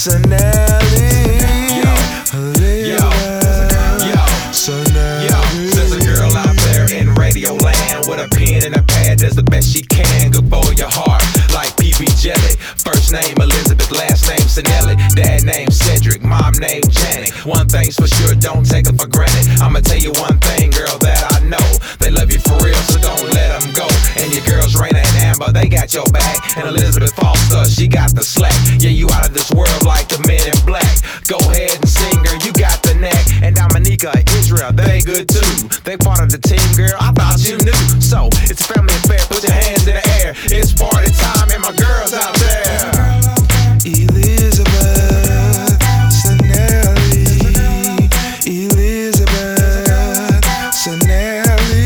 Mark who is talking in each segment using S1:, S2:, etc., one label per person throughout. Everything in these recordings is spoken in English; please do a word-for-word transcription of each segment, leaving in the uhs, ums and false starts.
S1: Sanelli,
S2: Yo, yo, yo, there's a girl out there in radio land with a pen and a pad, does the best she can. Good for your heart, like P B Jelly. First name Elizabeth, last name Sanelli. Dad name Cedric, mom name Janet. One thing's for sure, don't take it for granted. I'ma tell you one thing, girl, that I know. They love you for real, so don't let them go. And your girls, Raina and Amber, they got your back. And Elizabeth Foster, she got the slack. Yeah, you out of this world like the men in black. Go ahead and sing, girl, you got the knack. And Dominica, Israel, they good too. They part of the team, girl, I thought you knew. So, it's a family affair, put your hands in the air. It's party time and my girls out there.
S1: Elizabeth Sanelli, Elizabeth Sanelli,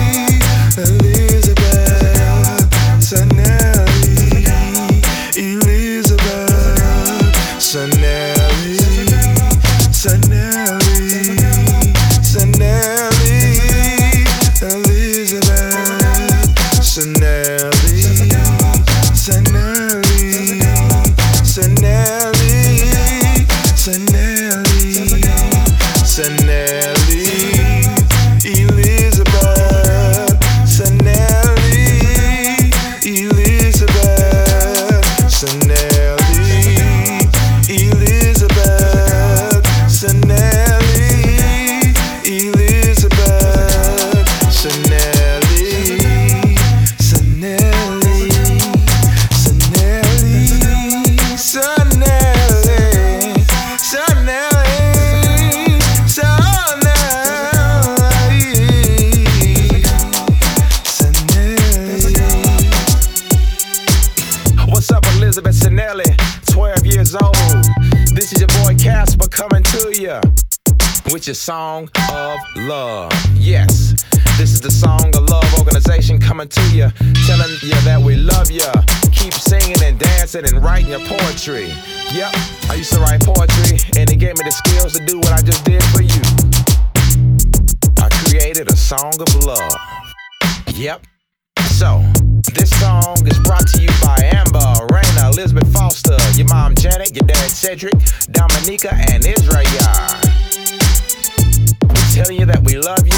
S1: Elizabeth Sanelli, Elizabeth Sanelli, Sanelli, Sanelli, Elizabeth Sanelli, Sanelli, Sanelli, Sanelli, Sanelli, Elizabeth Sanelli, Elizabeth Sanelli, Elizabeth Sanelli, Elizabeth Sanelli, Sanelli, Sanelli, Sanelli, Sanelli.
S2: What's up, Elizabeth Sanelli? twelve years old. This is your boy Casper coming to you with your song of love. Yes, this is the Song of Love organization coming to you, telling you that we love you. Keep singing and dancing and writing your poetry. Yep, I used to write poetry, and it gave me the skills to do what I just did for you. I created a song of love. Yep. So, this song is brought to you by Amber, Raina, Elizabeth Foster, your mom Janet, your dad Cedric, Dominica, and Israel. We're telling you that we love you.